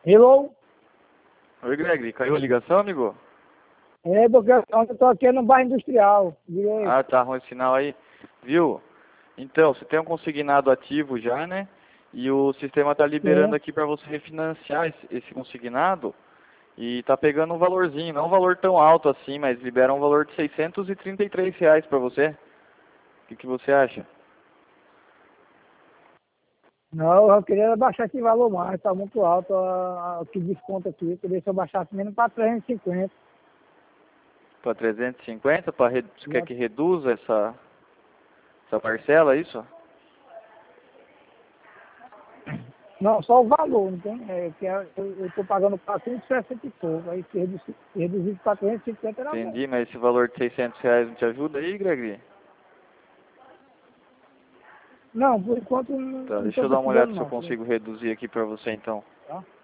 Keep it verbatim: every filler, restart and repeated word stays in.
Hello? Oi, Gregory, caiu a ligação, amigo? É, porque eu estou aqui no bairro industrial. Direito. Ah, tá, ruim o sinal aí. Viu? Então, você tem um consignado ativo já, né? E o sistema tá liberando Sim. aqui para você refinanciar esse, esse consignado. E tá pegando um valorzinho, não um valor tão alto assim, mas libera um valor de seiscentos e trinta e três reais para você. O que, que você acha? Não, eu queria baixar esse valor mais, está muito alto a- a- o que desconto aqui. Eu queria que eu baixasse menos para trezentos e cinquenta. Para trezentos e cinquenta? Para redu você quer Né? que reduza essa, essa parcela, é isso? Não, só o valor, não tem? É, que é- eu estou pagando quatrocentos e sessenta e pouco. Aí se reduzir, reduzir para trezentos e cinquenta era bom. Entendi, mas esse valor de seiscentos reais não te ajuda aí, Gregory? Não, por enquanto não Tá, deixa estou eu dar uma olhada precisando se eu não. por consigo enquanto, reduzir aqui para você então. tá?